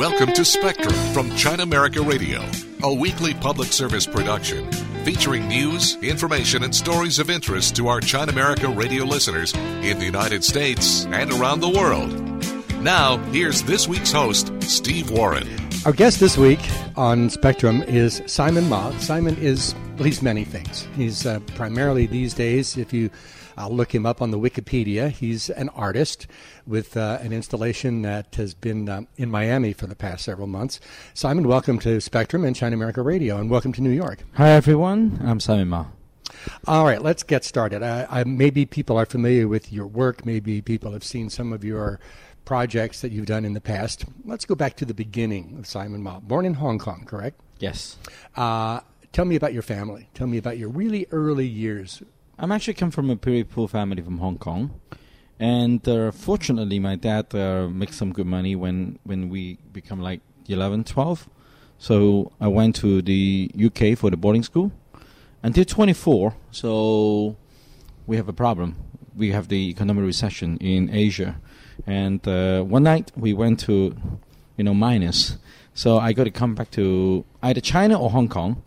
Welcome to Spectrum from China America Radio, a weekly public service production featuring news, information, and stories of interest to our China America Radio listeners in the United States and around the world. Now, here's this week's host, Steve Warren. Our guest this week on Spectrum is Simon Ma. Simon is, well, he's many things. He's primarily these days, if you look him up on the Wikipedia, he's an artist with an installation that has been in Miami for the past several months. Simon, welcome to Spectrum and China America Radio, and welcome to New York. Hi, everyone. I'm Simon Ma. All right, let's get started. Maybe people are familiar with your work. Maybe people have seen some of your projects that you've done in the past. Let's go back to the beginning of Simon Ma. Born in Hong Kong, correct? Yes. Tell me about your family. Tell me about your really early years. I'm actually come from a pretty poor family from Hong Kong. And fortunately, my dad makes some good money when we become like 11, 12. So I went to the UK for the boarding school until 24. So we have a problem. We have the economic recession in Asia. And one night we went to, minus. So I got to come back to either China or Hong Kong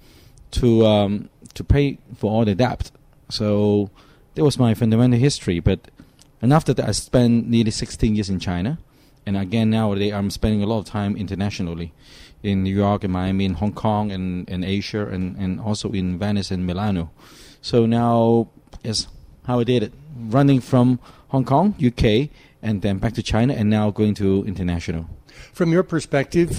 to pay for all the debt. So that was my fundamental history. And after that, I spent nearly 16 years in China. And again, nowadays, I'm spending a lot of time internationally in New York and Miami, in Hong Kong and Asia, and also in Venice and Milano. So now is how I did it. Running from Hong Kong, UK, and then back to China, and now going to international. From your perspective,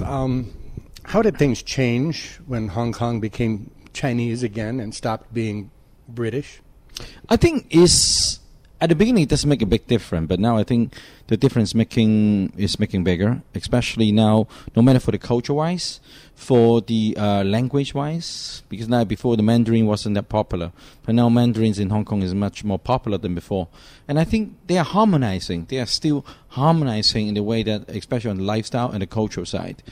how did things change when Hong Kong became Chinese again and stopped being British? I think at the beginning it doesn't make a big difference, but now I think the difference is making bigger, especially now, no matter for the culture-wise, for the language-wise, because now before the Mandarin wasn't that popular, but now Mandarins in Hong Kong is much more popular than before. And I think they are harmonizing. They are still harmonizing in the way that, especially on the lifestyle and the cultural side.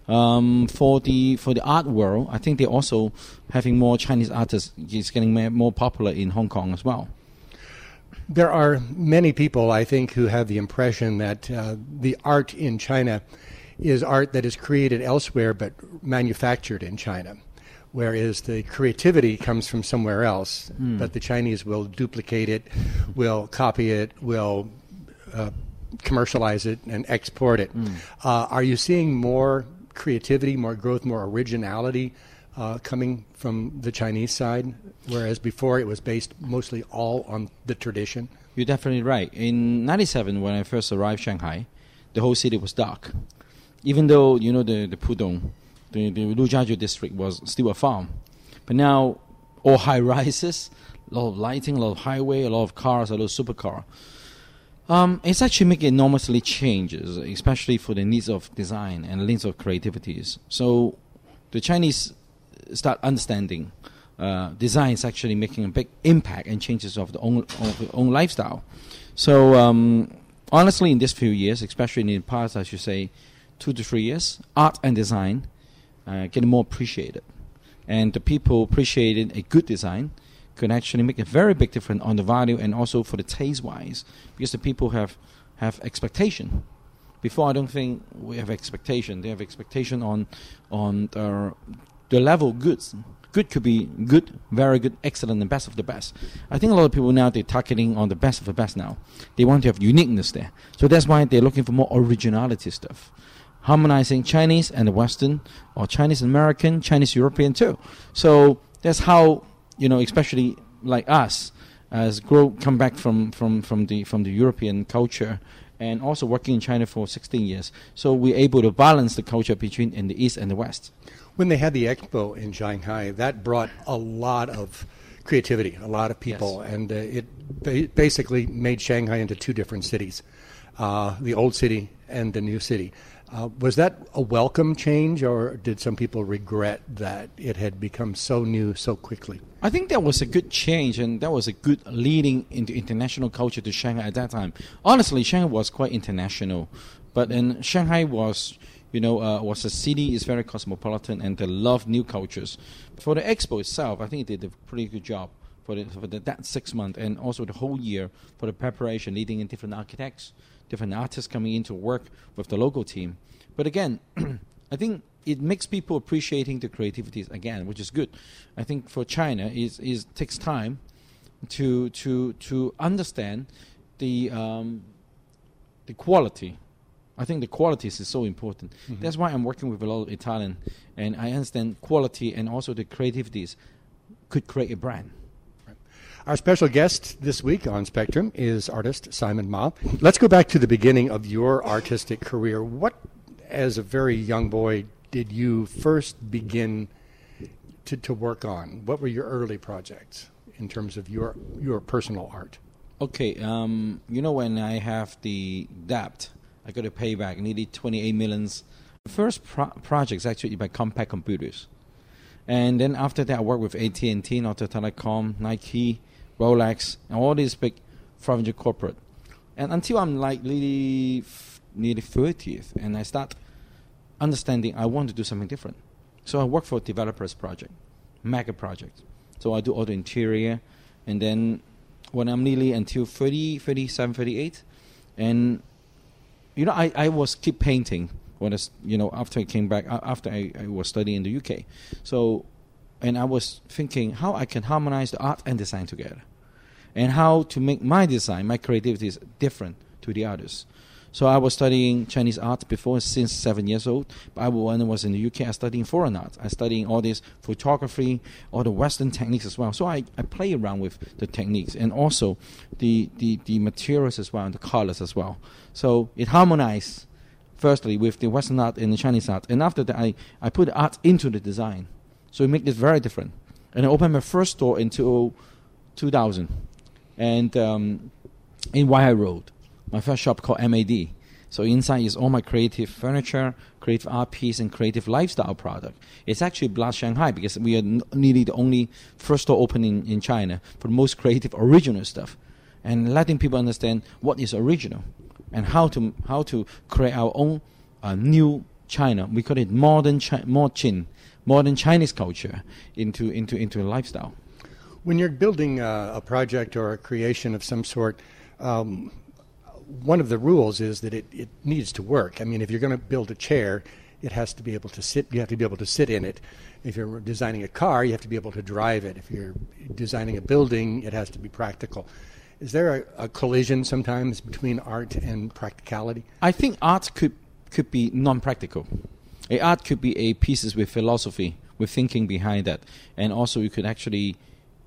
For the art world, I think they're also having more Chinese artists. It's getting more popular in Hong Kong as well. There are many people, I think, who have the impression that the art in China is art that is created elsewhere but manufactured in China, whereas the creativity comes from somewhere else, but the Chinese will duplicate it, will copy it, will commercialize it, and export it. Are you seeing more creativity, more growth, more originality coming from the Chinese side, whereas before it was based mostly all on the tradition? You're definitely right. In 97, when I first arrived Shanghai, the whole city was dark. Even though, the Pudong, the Lujiazhou district was still a farm. But now, all high-rises, a lot of lighting, a lot of highway, a lot of cars, a lot of supercar. It's actually making enormously changes, especially for the needs of design and the needs of creativities. So the Chinese start understanding design is actually making a big impact and changes of the own lifestyle. So honestly, in these few years, especially in the past, I should say 2 to 3 years, art and design getting more appreciated. And the people appreciating a good design can actually make a very big difference on the value and also for the taste-wise, because the people have expectation. Before, I don't think we have expectation. They have expectation on the level of goods. Good could be good, very good, excellent, and best of the best. I think a lot of people now, they're targeting on the best of the best now. They want to have uniqueness there. So that's why they're looking for more originality stuff. Harmonizing Chinese and the Western, or Chinese American, Chinese European too. So that's how, especially like us, as come back from the European culture, and also working in China for 16 years. So we're able to balance the culture between in the East and the West. When they had the expo in Shanghai, that brought a lot of creativity, a lot of people, yes. And it basically made Shanghai into 2 different cities, the old city and the new city. Was that a welcome change, or did some people regret that it had become so new so quickly? I think that was a good change, and that was a good leading into international culture to Shanghai at that time. Honestly, Shanghai was quite international, but in Shanghai was a city, is very cosmopolitan, and they love new cultures. For the expo itself, I think they did a pretty good job for that 6 months, and also the whole year for the preparation, leading in different architects, different artists coming in to work with the local team. But again, I think it makes people appreciating the creativities again, which is good. I think for China, it takes time to understand the quality. I think the qualities is so important. Mm-hmm. That's why I'm working with a lot of Italian, and I understand quality and also the creativities could create a brand. Right. Our special guest this week on Spectrum is artist Simon Ma. Let's go back to the beginning of your artistic career. What, as a very young boy, did you first begin to work on? What were your early projects in terms of your personal art? Okay, when I have the debt, I got to pay back nearly 28 million. The first projects actually by Compaq Computers. And then after that, I worked with AT&T, Norte Telecom, Nike, Rolex, and all these big foreign corporate. And until I'm like nearly 30th, and I start understanding I want to do something different. So I work for a developers project, mega project. So I do all the interior, and then when I'm nearly until 30, 37, 38, and I was keep painting when after I came back, after I was studying in the UK. So, and I was thinking how I can harmonize the art and design together, and how to make my design, my creativity is different to the others. So I was studying Chinese art before, since 7 years old. But when I was in the UK, I was studying foreign art. I studying all this photography, all the Western techniques as well. So I play around with the techniques and also the materials as well and the colors as well. So it harmonized, firstly, with the Western art and the Chinese art. And after that, I put art into the design. So it makes it very different. And I opened my first store in 2000 and in Wai Road. My first shop called MAD. So inside is all my creative furniture, creative art piece, and creative lifestyle product. It's actually Blast Shanghai because we are nearly the only first store opening in China for the most creative, original stuff, and letting people understand what is original and how to create our own new China. We call it modern Chinese culture into a lifestyle. When you're building a project or a creation of some sort. One of the rules is that it needs to work. I mean, if you're going to build a chair, it has to be able to sit. You have to be able to sit in it. If you're designing a car, you have to be able to drive it. If you're designing a building, it has to be practical. Is there a collision sometimes between art and practicality? I think art could be non-practical. Art could be a pieces with philosophy, with thinking behind that, and also you could actually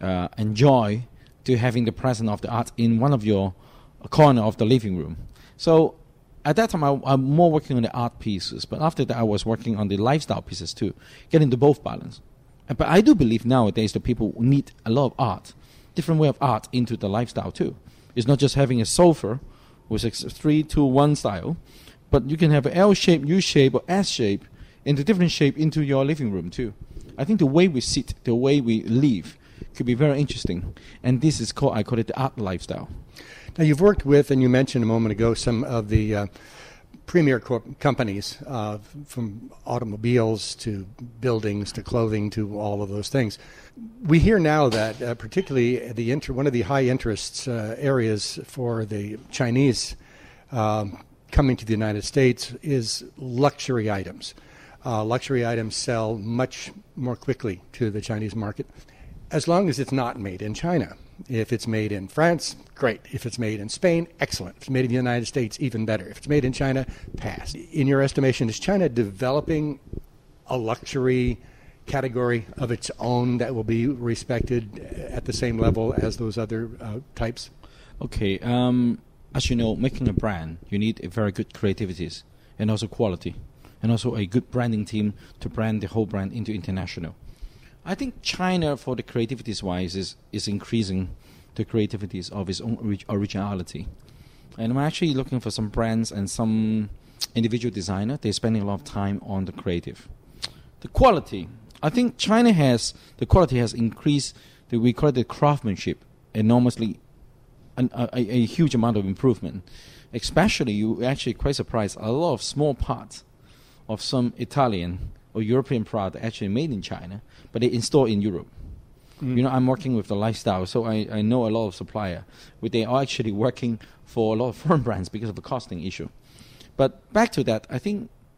enjoy to having the presence of the art in one of your a corner of the living room. So at that time, I'm more working on the art pieces, but after that, I was working on the lifestyle pieces too, getting the both balance. But I do believe nowadays that people need a lot of art, different way of art into the lifestyle too. It's not just having a sofa with a 3-2-1 style, but you can have an L shape, U shape, or S shape, into different shape into your living room too. I think the way we sit, the way we live, could be very interesting, and this is I call it the art lifestyle. Now, you've worked with, and you mentioned a moment ago, some of the premier companies, from automobiles to buildings to clothing to all of those things. We hear now that particularly one of the high interest areas for the Chinese coming to the United States is luxury items. Luxury items sell much more quickly to the Chinese market, as long as it's not made in China. If it's made in France, great. If it's made in Spain, excellent. If it's made in the United States, even better. If it's made in China, pass. In your estimation, is China developing a luxury category of its own that will be respected at the same level as those other types? Okay. As you know, making a brand, you need a very good creativities and also quality, and also a good branding team to brand the whole brand into international. I think China, for the creativities-wise, is increasing the creativities of its own originality. And I'm actually looking for some brands and some individual designer. They're spending a lot of time on the creative. The quality. I think China the quality has increased, we call it the craftsmanship, enormously, a huge amount of improvement. Especially, you actually quite surprised, a lot of small parts of some Italian or European product actually made in China, but they installed in Europe. Mm. I'm working with the lifestyle, so I know a lot of suppliers. They are actually working for a lot of foreign brands because of the costing issue. But back to that, I think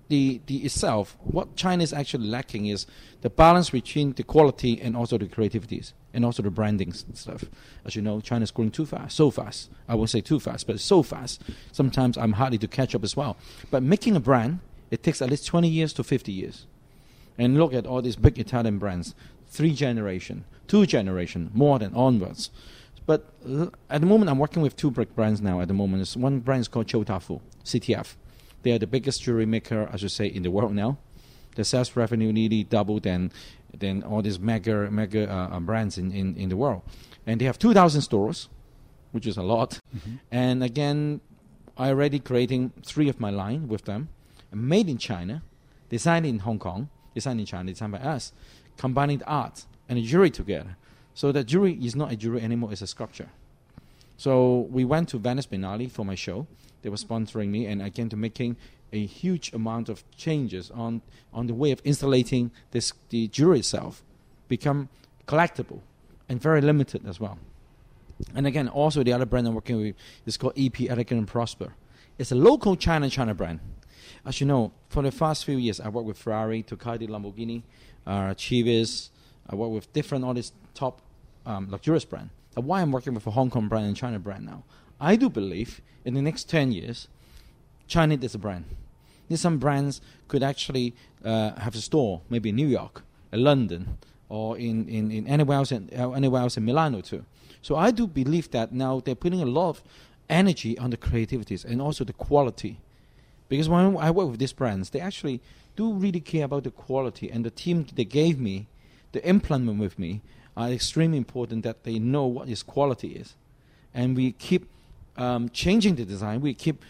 the itself, what China is actually lacking is the balance between the quality and also the creativities and also the branding stuff. As you know, China is growing too fast, so fast. I won't say too fast, but it's so fast. Sometimes I'm hardly to catch up as well. But making a brand, it takes at least 20 years to 50 years. And look at all these big Italian brands, 3 generation, 2 generation, more than onwards. But at the moment, I'm working with 2 big brands now. At the moment, one brand is called Chow Tai Fook, CTF. They are the biggest jewelry maker, I should say, in the world now. The sales revenue nearly doubled than all these mega brands in the world. And they have 2,000 stores, which is a lot. Mm-hmm. And again, I already creating 3 of my line with them, made in China, designed in Hong Kong, designed in China, designed by us, combining the art and the jewelry together. So the jewelry is not a jewelry anymore, it's a sculpture. So we went to Venice Biennale for my show. They were sponsoring me, and I came to making a huge amount of changes on the way of installating the jewelry itself, become collectible and very limited as well. And again, also the other brand I'm working with is called EP Elegant and Prosper. It's a local China brand. As you know, for the past few years, I worked with Ferrari, Ducati, Lamborghini, Chivas. I work with different all these top luxurious brands. Why I'm working with a Hong Kong brand and China brand now? I do believe in the next 10 years, China is a brand. Some brands could actually have a store, maybe in New York, in London, or in anywhere else in Milano too. So I do believe that now they're putting a lot of energy on the creativities and also the quality. Because when I work with these brands, they actually do really care about the quality, and the team they gave me, the implement with me, are extremely important that they know what this quality is. And we keep changing the design. We keep,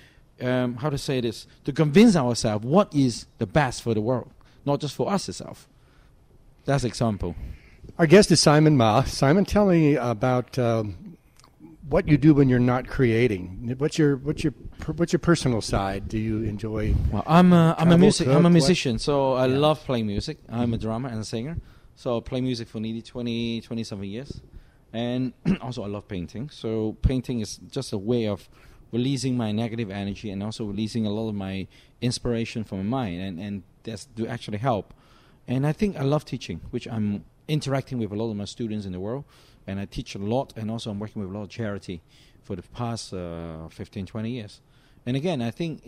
to convince ourselves what is the best for the world, not just for us itself. That's an example. Our guest is Simon Ma. Simon, tell me about what you do when you're not creating. What's your personal side? Do you enjoy? Well, I'm a musician, so I love playing music. I'm a drummer and a singer, so I play music for nearly 20-something years. And also I love painting. So painting is just a way of releasing my negative energy and also releasing a lot of my inspiration from my mind, and that's to actually help. And I think I love teaching, which I'm interacting with a lot of my students in the world, and I teach a lot, and also I'm working with a lot of charity for the past 15-20 years. And again, I think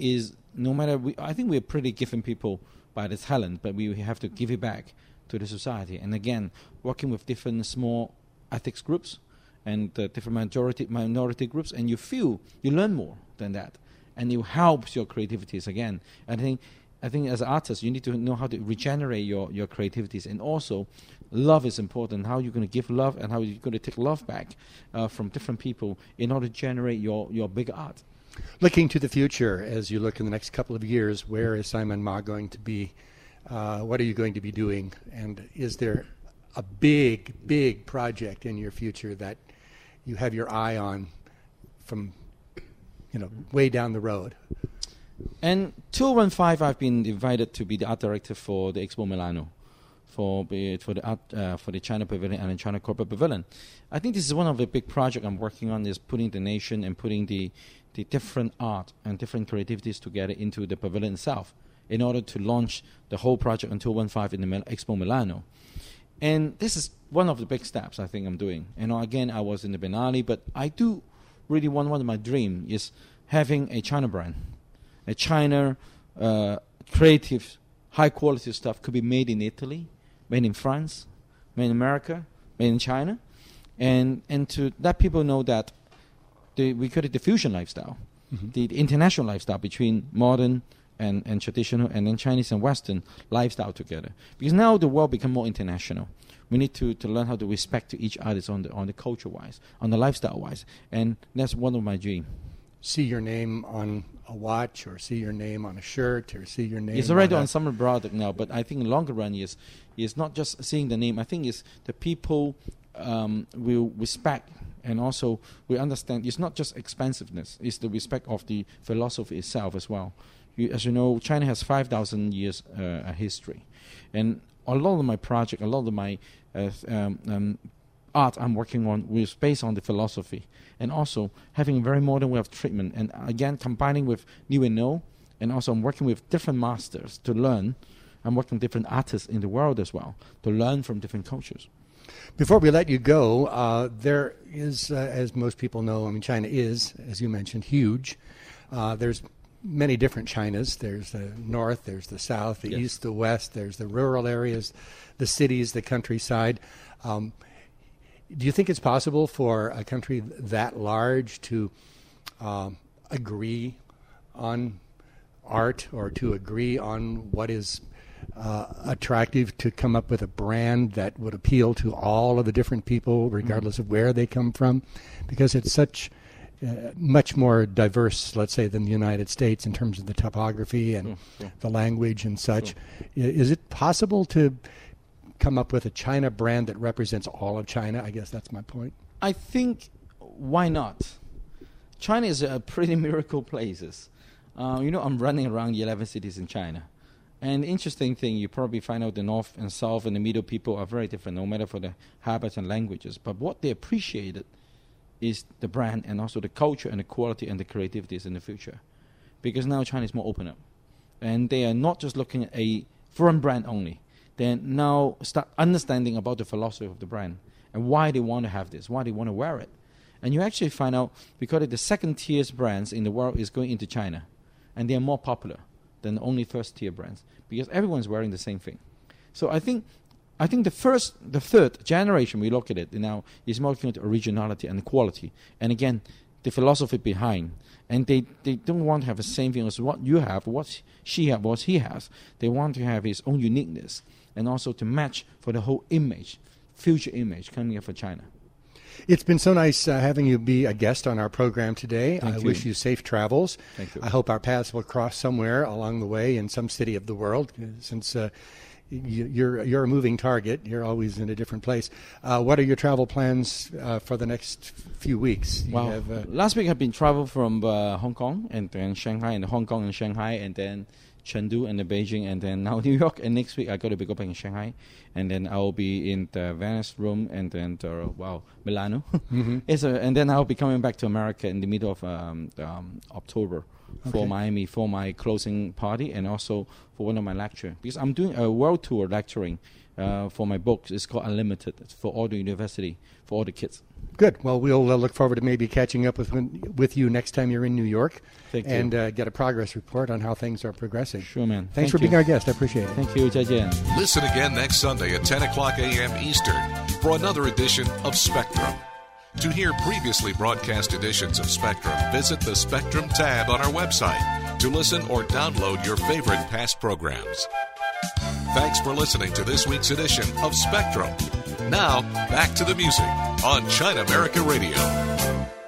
I think we're pretty given people by the talent, but we have to give it back to the society. And again, working with different small ethics groups and different minority groups, and you learn more than that, and it helps your creativities again. And I think as an artist, you need to know how to regenerate your creativities, and also love is important. How you're going to give love and how you're going to take love back from different people in order to generate your bigger art. Looking to the future, as you look in the next couple of years, where is Simon Ma going to be? What are you going to be doing? And is there a big project in your future that you have your eye on from, way down the road? And 2015, I've been invited to be the art director for the Expo Milano, for the China Pavilion and the China Corporate Pavilion. I think this is one of the big projects I'm working on, is putting the nation and putting the different art and different creativities together into the pavilion itself in order to launch the whole project in 2015 in the Expo Milano. And this is one of the big steps I think I'm doing. Again, I was in the Biennale, but I do really one of my dreams is having a China brand. A China creative, high-quality stuff could be made in Italy, made in France, made in America, made in China, and to let people know that we call it the fusion lifestyle, the international lifestyle between modern and traditional, and then Chinese and Western lifestyle together. Because now the world become more international. We need to learn how to respect to each other on the culture-wise, on the lifestyle-wise, and that's one of my dreams. See your name on a watch, or see your name on a shirt, or see your name. It's already on some product now, but I think in the longer run is not just seeing the name. I think it's the people will respect, and also we understand it's not just expensiveness; it's the respect of the philosophy itself as well. As you know, China has 5,000 years history, and a lot of my project, a lot of my art I'm working on was based on the philosophy, and also having a very modern way of treatment, and again combining with new and old, And also I'm working with different masters to learn. I'm working with different artists in the world as well to learn from different cultures. Before we let you go, there is, as most people know, China is, as you mentioned, huge. There's many different Chinas. There's the north, there's the south, the east, the west, there's the rural areas, the cities, the countryside. Do you think it's possible for a country that large to agree on art or to agree on what is attractive, to come up with a brand that would appeal to all of the different people, regardless of where they come from? Because it's such much more diverse, let's say, than the United States in terms of the topography and the language and such. Is it possible to come up with a China brand that represents all of China? I guess that's my point. I think, why not? China is a pretty miracle place. I'm running around 11 cities in China. And the interesting thing, you probably find out the north and south and the middle people are very different, no matter for the habits and languages. But what they appreciated is the brand and also the culture and the quality and the creativity in the future. Because now China is more open up. And they are not just looking at a foreign brand only. They now start understanding about the philosophy of the brand and why they want to have this, why they want to wear it. And you actually find out because the second-tier brands in the world is going into China. And they are more popular than only first-tier brands because everyone's wearing the same thing. So I think the third generation, we look at it now, is more looking at originality and quality. And again, the philosophy behind. And they don't want to have the same thing as what you have, what she has, what he has. They want to have his own uniqueness and also to match for the whole image, future image coming up for China. It's been so nice having you be a guest on our program today. I wish you safe travels. Thank you. I hope our paths will cross somewhere along the way in some city of the world, since you're a moving target. You're always in a different place. What are your travel plans for the next few weeks? Last week I've been traveling from Hong Kong and then Shanghai, and Hong Kong and Shanghai, and then Chengdu and then Beijing, and then now New York. And next week I got to go back in Shanghai, and then I'll be in the Venice, Rome, and then Milano. And then I'll be coming back to America in the middle of October for Miami for my closing party and also for one of my lectures, because I'm doing a world tour lecturing for my books. It's called Unlimited. It's for all the university, for all the kids. Good. Well, we'll look forward to maybe catching up with you next time you're in New York. Thank you. And get a progress report on how things are progressing. Sure, man. Thanks for being our guest. I appreciate it. Thank you. 再见. Listen again next Sunday at 10 o'clock a.m. Eastern for another edition of Spectrum. To hear previously broadcast editions of Spectrum, visit the Spectrum tab on our website to listen or download your favorite past programs. Thanks for listening to this week's edition of Spectrum. Now, back to the music on China America Radio.